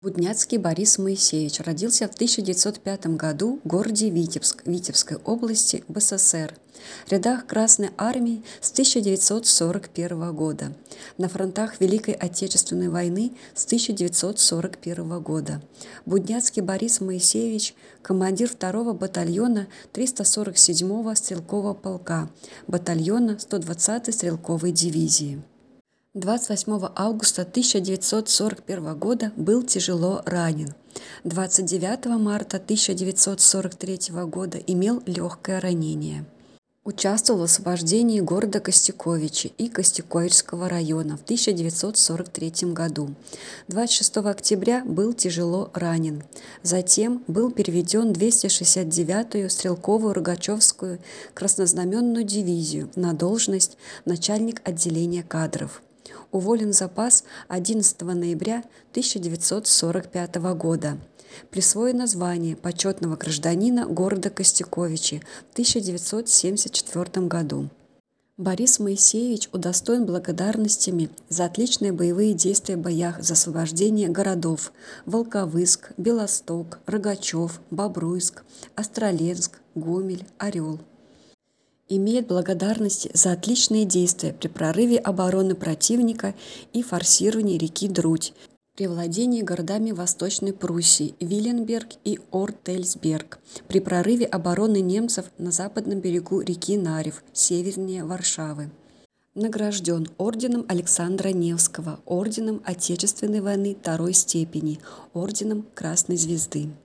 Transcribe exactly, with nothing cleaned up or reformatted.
Будняцкий Борис Моисеевич родился в тысяча девятьсот пятом году в городе Витебск Витебской области в СССР в рядах Красной Армии с тысяча девятьсот сорок первого года, на фронтах Великой Отечественной войны с тысяча девятьсот сорок первого года. Будняцкий Борис Моисеевич – командир второго батальона триста сорок седьмого стрелкового полка, батальона сто двадцатой стрелковой дивизии. двадцать восьмого августа тысяча девятьсот сорок первого года был тяжело ранен. двадцать девятого марта тысяча девятьсот сорок третьего года имел легкое ранение. Участвовал в освобождении города Костюковичи и Костюковичского района в тысяча девятьсот сорок третьем году. двадцать шестого октября был тяжело ранен. Затем был переведен в двести шестьдесят девятую стрелковую Рогачевскую краснознаменную дивизию на должность начальник отделения кадров. Уволен в запас одиннадцатого ноября тысяча девятьсот сорок пятого года. Присвоено звание почетного гражданина города Костюковичи в тысяча девятьсот семьдесят четвёртом году. Борис Моисеевич удостоен благодарностями за отличные боевые действия в боях за освобождение городов Волковыск, Белосток, Рогачев, Бобруйск, Остроленск, Гомель, Орел. Имеет благодарности за отличные действия при прорыве обороны противника и форсировании реки Друдь, при владении городами Восточной Пруссии Виленберг и Ортельсберг, при прорыве обороны немцев на западном берегу реки Нарев, севернее Варшавы. Награжден орденом Александра Невского, орденом Отечественной войны второй степени, орденом Красной Звезды.